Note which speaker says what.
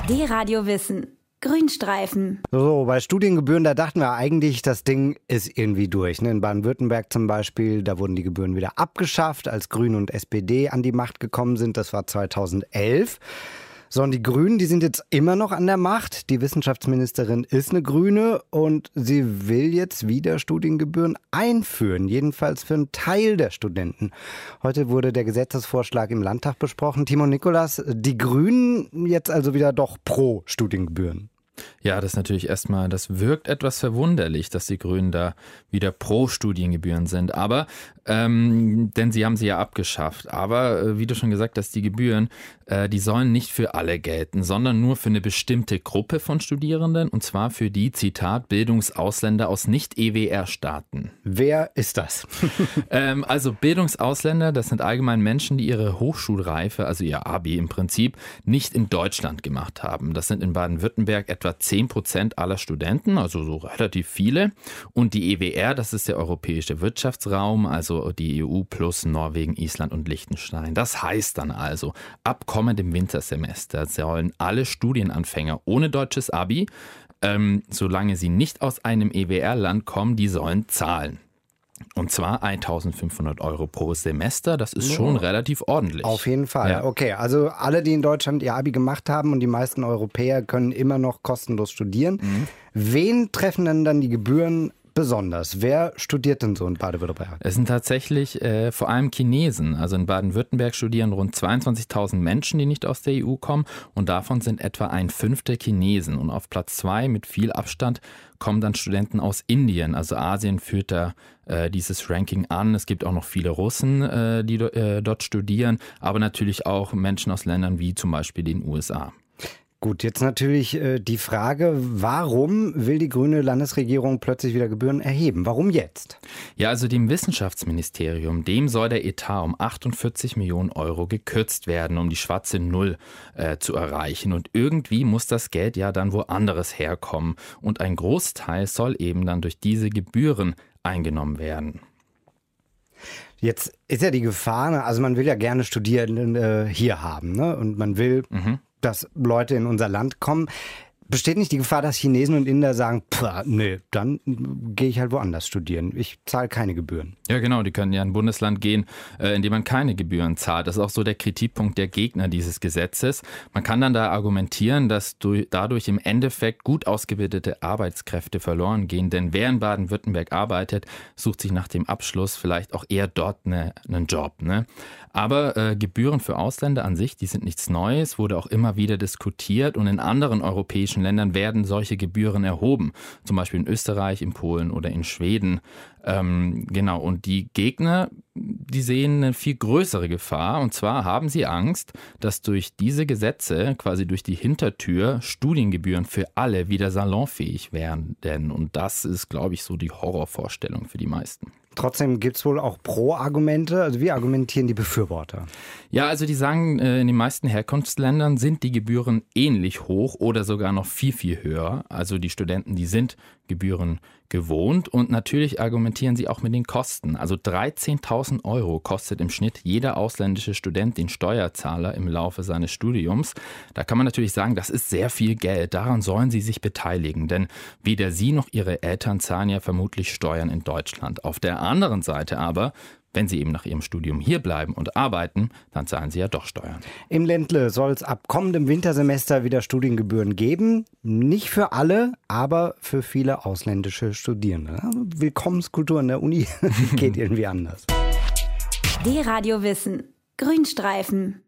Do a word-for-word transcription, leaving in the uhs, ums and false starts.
Speaker 1: D-Radio Wissen. Grünstreifen.
Speaker 2: So, bei Studiengebühren, da dachten wir eigentlich, das Ding ist irgendwie durch. Ne? In Baden-Württemberg zum Beispiel, da wurden die Gebühren wieder abgeschafft, als Grüne und S P D an die Macht gekommen sind. Das war zweitausendelf. So, und die Grünen, die sind jetzt immer noch an der Macht. Die Wissenschaftsministerin ist eine Grüne und sie will jetzt wieder Studiengebühren einführen, jedenfalls für einen Teil der Studenten. Heute wurde der Gesetzesvorschlag im Landtag besprochen. Timo Nikolas, die Grünen jetzt also wieder doch pro Studiengebühren.
Speaker 3: Ja, das ist natürlich erstmal, das wirkt etwas verwunderlich, dass die Grünen da wieder pro Studiengebühren sind. Aber, ähm, denn sie haben sie ja abgeschafft. Aber, äh, wie du schon gesagt hast, die Gebühren, äh, die sollen nicht für alle gelten, sondern nur für eine bestimmte Gruppe von Studierenden. Und zwar für die, Zitat, Bildungsausländer aus Nicht-E W R-Staaten.
Speaker 2: Wer ist das?
Speaker 3: ähm, also Bildungsausländer, das sind allgemein Menschen, die ihre Hochschulreife, also ihr Abi im Prinzip, nicht in Deutschland gemacht haben. Das sind in Baden-Württemberg etwa zehn Prozent aller Studenten, also so relativ viele. Und die E W R, das ist der europäische Wirtschaftsraum, also die E U plus Norwegen, Island und Liechtenstein. Das heißt dann also, ab kommendem Wintersemester sollen alle Studienanfänger ohne deutsches Abi, ähm, solange sie nicht aus einem E W R-Land kommen, die sollen zahlen. Und zwar eintausendfünfhundert Euro pro Semester, das ist schon oh. relativ ordentlich.
Speaker 2: Auf jeden Fall, ja. Okay, also alle, die in Deutschland ihr Abi gemacht haben und die meisten Europäer können immer noch kostenlos studieren. Mhm. Wen treffen denn dann die Gebühren besonders? Wer studiert denn so in Baden-Württemberg?
Speaker 3: Es sind tatsächlich äh, vor allem Chinesen. Also in Baden-Württemberg studieren rund zweiundzwanzigtausend Menschen, die nicht aus der E U kommen. Und davon sind etwa ein Fünftel Chinesen. Und auf Platz zwei mit viel Abstand kommen dann Studenten aus Indien. Also Asien führt da äh, dieses Ranking an. Es gibt auch noch viele Russen, äh, die äh, dort studieren. Aber natürlich auch Menschen aus Ländern wie zum Beispiel den U S A.
Speaker 2: Gut, jetzt natürlich äh, die Frage, warum will die grüne Landesregierung plötzlich wieder Gebühren erheben? Warum jetzt?
Speaker 3: Ja, also dem Wissenschaftsministerium, dem soll der Etat um achtundvierzig Millionen Euro gekürzt werden, um die schwarze Null äh, zu erreichen. Und irgendwie muss das Geld ja dann woanders herkommen. Und ein Großteil soll eben dann durch diese Gebühren eingenommen werden.
Speaker 2: Jetzt ist ja die Gefahr, also man will ja gerne Studierende hier haben, ne? Und man will... Mhm. dass Leute in unser Land kommen. Besteht nicht die Gefahr, dass Chinesen und Inder sagen, nee, dann gehe ich halt woanders studieren. Ich zahle keine Gebühren.
Speaker 3: Ja, genau, die können ja in ein Bundesland gehen, in dem man keine Gebühren zahlt. Das ist auch so der Kritikpunkt der Gegner dieses Gesetzes. Man kann dann da argumentieren, dass dadurch im Endeffekt gut ausgebildete Arbeitskräfte verloren gehen. Denn wer in Baden-Württemberg arbeitet, sucht sich nach dem Abschluss vielleicht auch eher dort eine, einen Job. Ne? Aber äh, Gebühren für Ausländer an sich, die sind nichts Neues, wurde auch immer wieder diskutiert. Und in anderen europäischen Ländern werden solche Gebühren erhoben. Zum Beispiel in Österreich, in Polen oder in Schweden. Ähm, genau, und die Gegner, die sehen eine viel größere Gefahr. Und zwar haben sie Angst, dass durch diese Gesetze, quasi durch die Hintertür, Studiengebühren für alle wieder salonfähig werden. Und das ist, glaube ich, so die Horrorvorstellung für die meisten.
Speaker 2: Trotzdem gibt es wohl auch Pro-Argumente. Also wie argumentieren die Befürworter? Ja,
Speaker 3: also die sagen, in den meisten Herkunftsländern sind die Gebühren ähnlich hoch oder sogar noch viel, viel höher. Also die Studenten, die sind Gebühren gewohnt. Und natürlich argumentieren sie auch mit den Kosten. Also dreizehntausend Euro kostet im Schnitt jeder ausländische Student den Steuerzahler im Laufe seines Studiums. Da kann man natürlich sagen, das ist sehr viel Geld. Daran sollen sie sich beteiligen. Denn weder sie noch ihre Eltern zahlen ja vermutlich Steuern in Deutschland. Auf der anderen Seite aber, wenn sie eben nach ihrem Studium hier bleiben und arbeiten, dann zahlen sie ja doch Steuern.
Speaker 2: Im Ländle soll es ab kommendem Wintersemester wieder Studiengebühren geben. Nicht für alle, aber für viele ausländische Studierende. Willkommenskultur an der Uni geht irgendwie anders.
Speaker 1: D-Radio Wissen. Grünstreifen.